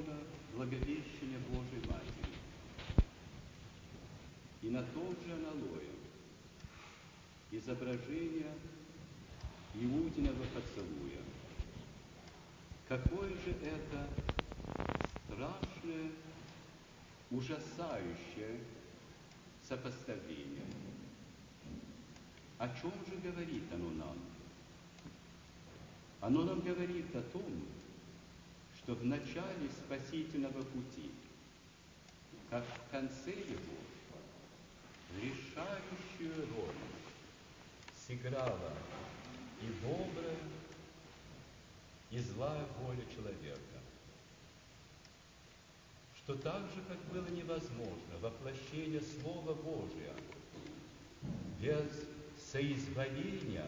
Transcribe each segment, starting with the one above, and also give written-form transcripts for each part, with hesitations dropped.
икона Благовещения Божией Матери. И на том же аналое изображение Иудиного поцелуя. Какое же это страшное, ужасающее сопоставление. О чем же говорит оно нам? Оно нам говорит о том, что в начале спасительного пути, как в конце его, решающую роль сыграла и добрая, и злая воля человека. Что так же, как было невозможно воплощение Слова Божия без соизволения,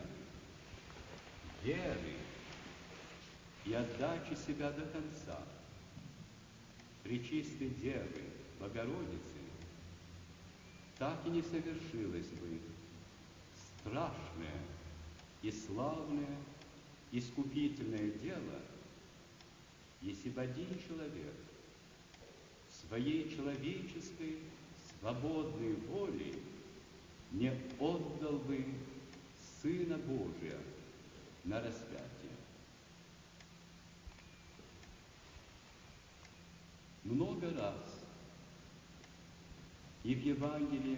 веры и отдачи себя до конца Пречистой Девы Богородицы, так и не совершилось бы страшное и славное искупительное дело, если бы один человек своей человеческой свободной волей не отдал бы Сына Божия на распятие. Много раз и в Евангелии,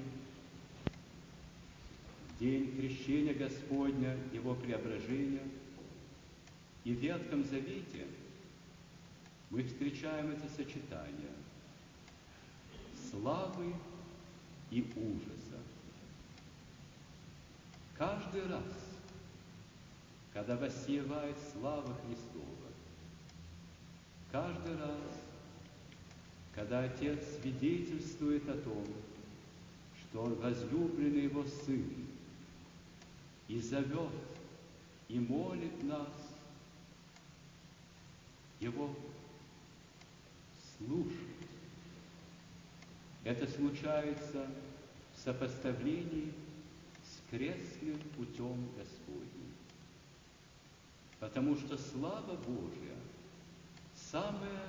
в день крещения Господня, Его преображения, и в Ветхом Завете мы встречаем это сочетание славы и ужаса. Каждый раз, когда воссиевает слава Христова, каждый раз, когда Отец свидетельствует о том, что Он возлюбленный Его Сын, и зовет, и молит нас Его слушать. Это случается в сопоставлении с крестным путем Господним. Потому что слава Божия самая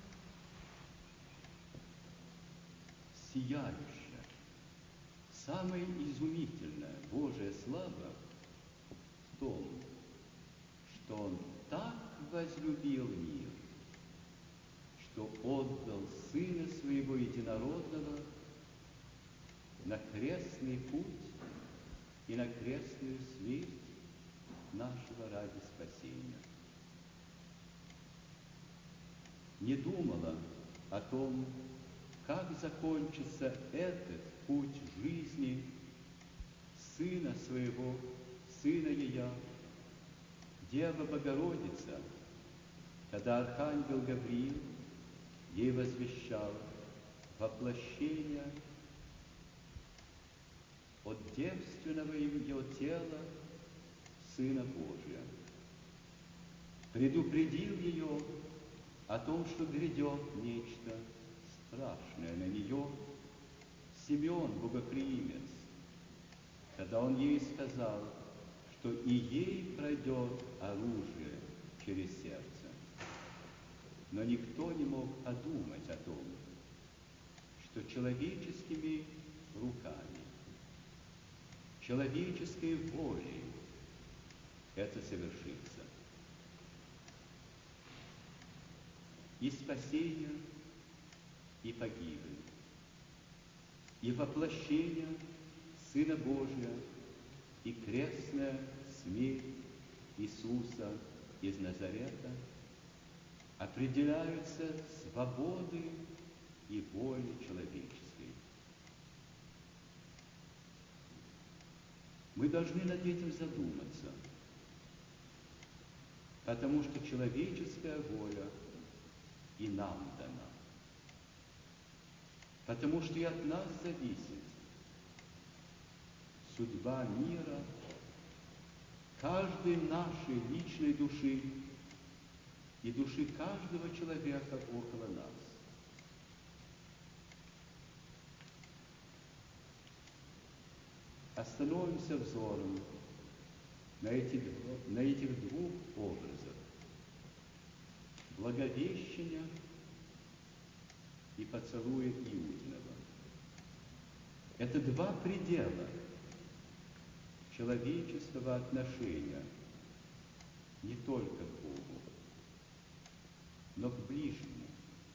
сияющая, самая изумительная Божия слава в том, что Он так возлюбил мир, что отдал Сына Своего Единородного на крестный путь и на крестную смерть нашего ради спасения. Не думала о том, как закончится этот путь жизни Сына Своего, Сына Ея, Дева Богородица, когда Архангел Гавриил ей возвещал воплощение от девственного ее тела Сына Божия. Предупредил ее о том, что грядет нечто страшное на нее. Симеон, богоприимец, когда он ей сказал, что и ей пройдет оружие через сердце. Но никто не мог подумать о том, что человеческими руками, человеческой волей это совершится. И спасение, и погибель, и воплощение Сына Божия, и крестная смерть Иисуса из Назарета определяются свободой и волей человеческой. Мы должны над этим задуматься, потому что человеческая воля и нам дана. Потому что и от нас зависит судьба мира, каждой нашей личной души и души каждого человека около нас. Остановимся взором на этих двух образах. Благовещение и поцелует Иудиного. Это два предела человеческого отношения не только к Богу, но к ближнему,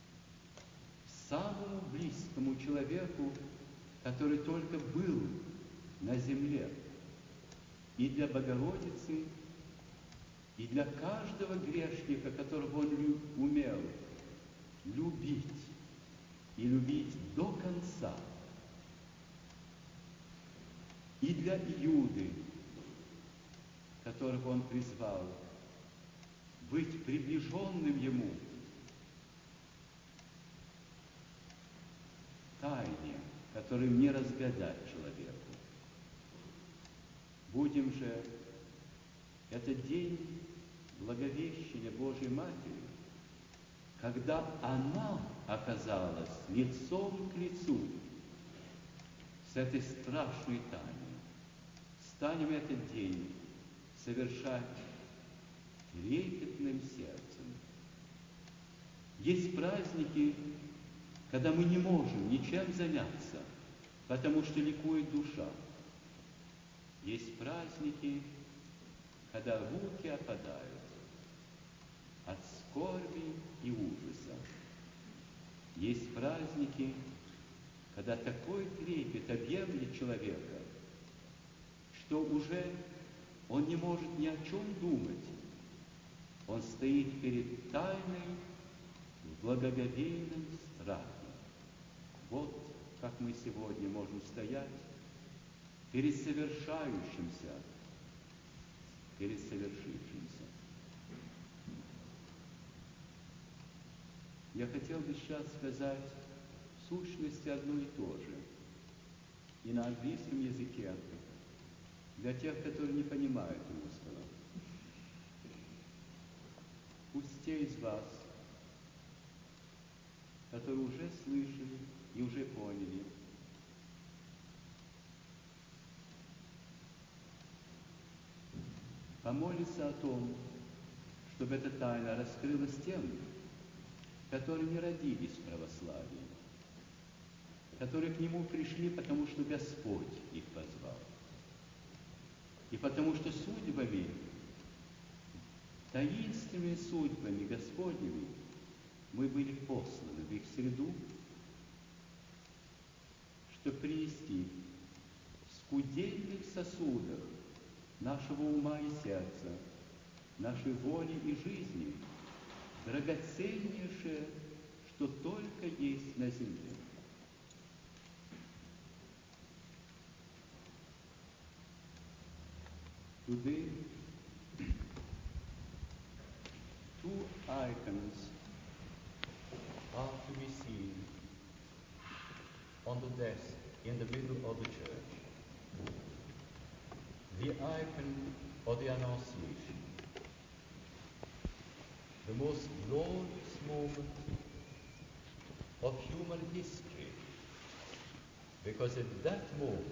самому близкому человеку, который только был на земле, и для Богородицы, и для каждого грешника, которого он умел любить, и любить до конца, и для Иуды, которого он призвал быть приближенным ему тайне, которую не разгадать человеку. Будем же этот день Благовещения Божьей Матери, когда она оказалась лицом к лицу с этой страшной тайной, станем этот день совершать трепетным сердцем. Есть праздники, когда мы не можем ничем заняться, потому что ликует душа. Есть праздники, когда руки опадают от скорби и ужаса. Есть праздники, когда такой трепет объемлет человека, что уже он не может ни о чем думать. Он стоит перед тайной в благоговейном страхе. Вот как мы сегодня можем стоять перед совершающимся, перед совершившимся. Я хотел бы сейчас сказать в сущности одно и то же, и на английском языке, для тех, которые не понимают русского. Пусть те из вас, которые уже слышали и уже поняли, помолятся о том, чтобы эта тайна раскрылась тем, которые не родились в православии, которые к Нему пришли, потому что Господь их позвал, и потому что судьбами, таинственными судьбами Господними мы были посланы в их среду, чтобы принести в скудельных сосудах нашего ума и сердца, нашей воли и жизни драгоценнейшее, что только есть на земле. Today, two icons are to be seen on the desk in the middle of the church. The icon of the Annunciation, the most glorious moment of human history, because at that moment,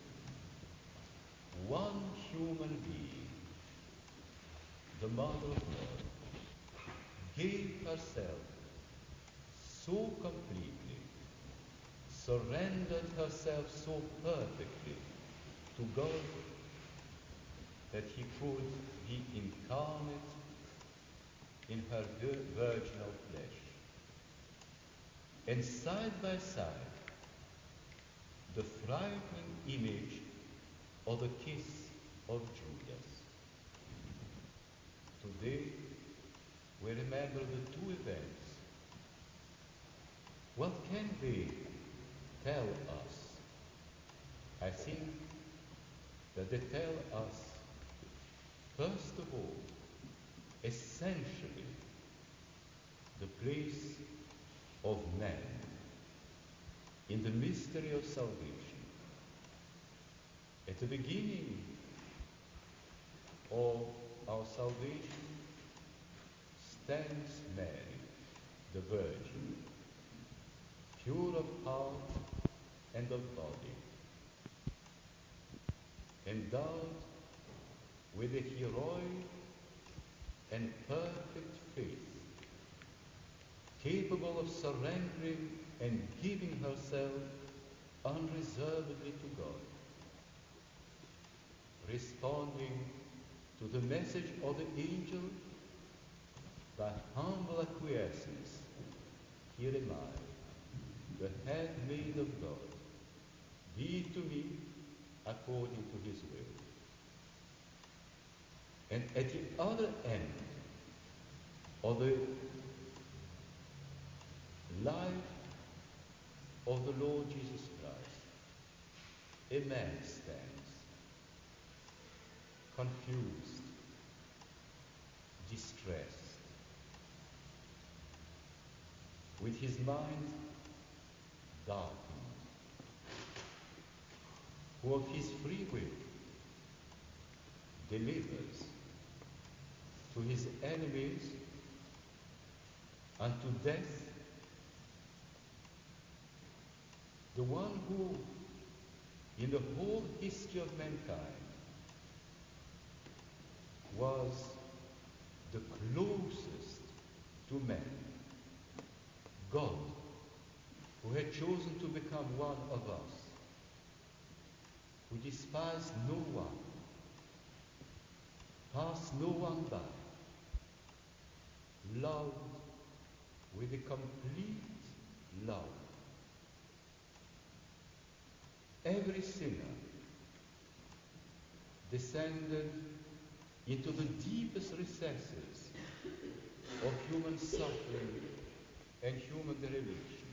one human being, the Mother of God, gave herself so completely, surrendered herself so perfectly to God that He could be incarnate in her virginal flesh. And side by side, the frightening image of the kiss of Judas. Today, we remember the two events. What can they tell us? I think that they tell us, first of all, essentially, the place of man in the mystery of salvation. At the beginning of our salvation stands Mary, the Virgin, pure of heart and of body, endowed with a heroic and perfect faith, capable of surrendering and giving herself unreservedly to God, responding to the message of the angel by humble acquiescence. Here am I, the handmaid of God. Be it to me according to his will. And at the other end of the life of the Lord Jesus Christ, a man stands, confused, distressed, with his mind darkened, who of his free will delivers to his enemies unto death the one who, in the whole history of mankind, was the closest to man, God, who had chosen to become one of us, who despised no one, passed no one by, loved with a complete love every sinner, descended into the deepest recesses of human suffering and human dereliction.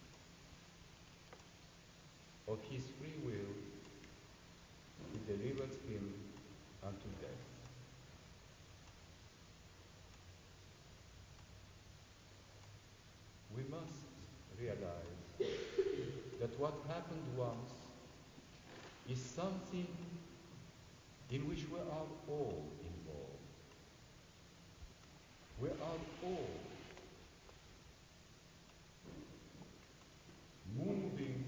Of his free will, he delivered him unto death. We must realize that what happened once is something in which we are all involved. We are all moving,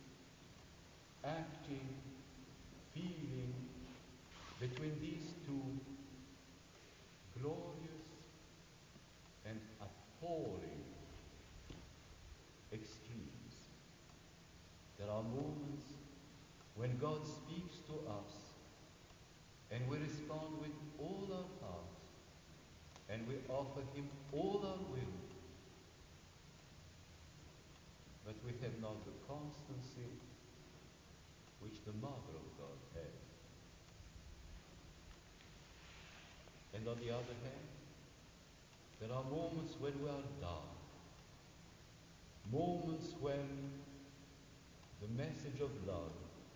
acting, feeling between these two glorious and appalling extremes. There are moments when God speaks to us and we respond with all our heart and we offer him all our will, but we have not the constancy which the Mother of God had. And on the other hand, there are moments when we are dark, moments when the message of love,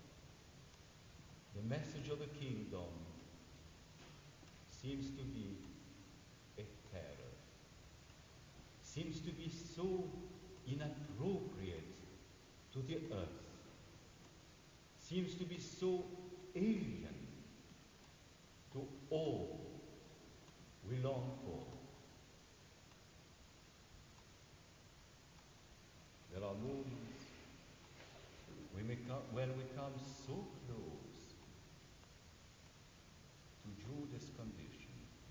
the message of the kingdom seems to be a terror, seems to be so inappropriate to the earth, seems to be so alien to all we long for. There are moments when we come so close to Judas' condition.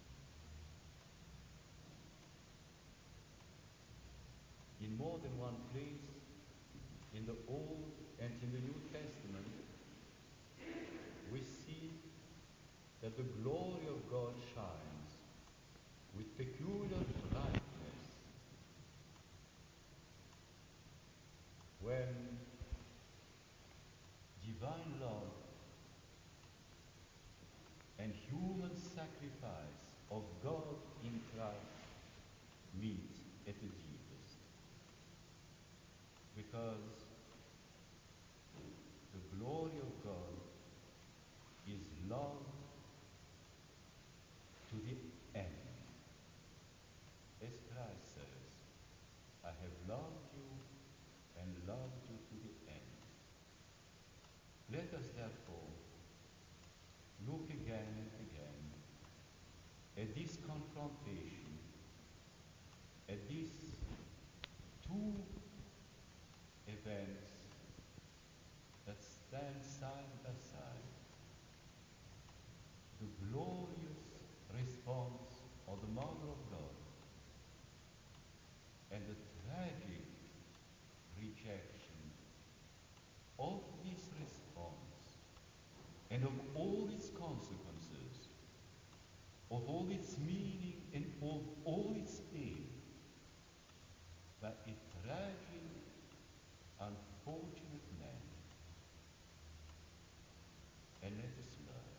In more than one place, in the Old and in the New Testament, we see that the glory of God shines with peculiar brightness when divine love and human sacrifice of God in Christ meet at the deepest. Because the glory of God is love to the end. As Christ says, I have loved you and loved you to the end. Let us therefore look again and again at this confrontation, at these two events that stand side by side. The glorious response of the Mother of God and the tragic rejection, of this response, and of all its consequences, of all its meaning and of all its pain, but a tragic, unfortunate man. And let us learn.